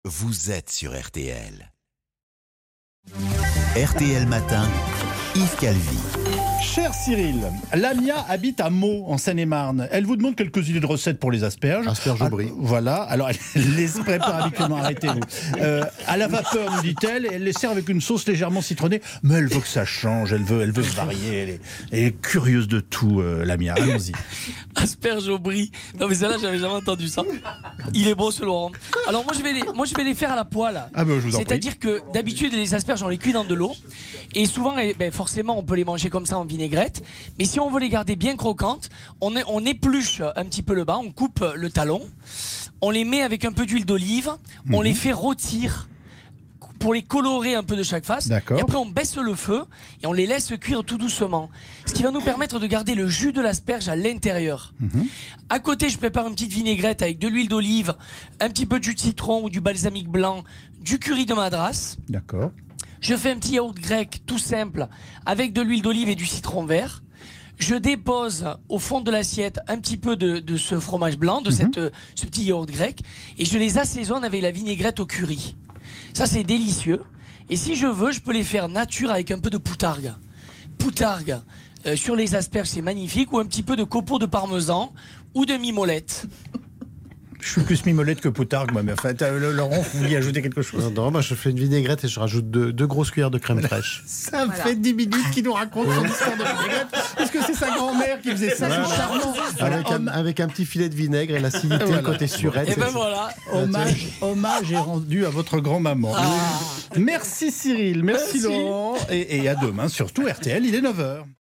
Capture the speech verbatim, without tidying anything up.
vous êtes sur R T L. R T L Matin, Yves Calvi. Cher Cyril, Lamia habite à Meaux, en Seine-et-Marne. Elle vous demande quelques idées de recettes pour les asperges. Asperges au brie. Ah, voilà, alors elle les prépare habituellement, arrêtez-vous. Euh, à la vapeur, nous dit-elle, et elle les sert avec une sauce légèrement citronnée. Mais elle veut que ça change, elle veut, elle veut varier. Elle est, elle est curieuse de tout, euh, Lamia. Allons-y. Asperges au brie. Non mais celle-là, j'avais jamais entendu ça. Il est bon ce Laurent. Alors moi je vais les, moi, je vais les faire à la poêle. Ah ben, je vous en prie. C'est-à-dire que d'habitude les asperges on les cuit dans de l'eau. Et souvent, eh ben, forcément, on peut les manger comme ça en vinaigrette. Mais si on veut les garder bien croquantes, on, est, on épluche un petit peu le bas, on coupe le talon, on les met avec un peu d'huile d'olive, mmh. on les fait rôtir pour les colorer un peu de chaque face. D'accord. Et après, on baisse le feu et on les laisse cuire tout doucement. Ce qui va nous permettre de garder le jus de l'asperge à l'intérieur. Mmh. À côté, je prépare une petite vinaigrette avec de l'huile d'olive, un petit peu de jus de citron ou du balsamique blanc, du curry de madras. D'accord. Je fais un petit yaourt grec tout simple avec de l'huile d'olive et du citron vert. Je dépose au fond de l'assiette un petit peu de, de ce fromage blanc, de mmh. cette, ce petit yaourt grec, et je les assaisonne avec la vinaigrette au curry. Ça, c'est délicieux. Et si je veux, je peux les faire nature avec un peu de poutargue. Poutargue euh, sur les asperges, c'est magnifique, ou un petit peu de copeaux de parmesan ou de mimolette. Je suis plus mimolette que poutargue, moi, mais en fait, euh, Laurent, vous vouliez ajouter quelque chose? Non, non, moi je fais une vinaigrette et je rajoute deux, deux grosses cuillères de crème fraîche. Ça me voilà. fait dix minutes qu'il nous raconte son histoire de vinaigrette. Est-ce que c'est sa grand-mère qui faisait ça? Voilà. C'est charmant. Avec un, avec un petit filet de vinaigre et l'acidité voilà. côté surette. Et ben voilà. Hommage, hommage est rendu à votre grand-maman. Ah. Merci Cyril, merci, merci. Laurent. Et, et à demain, surtout R T L, il est neuf heures.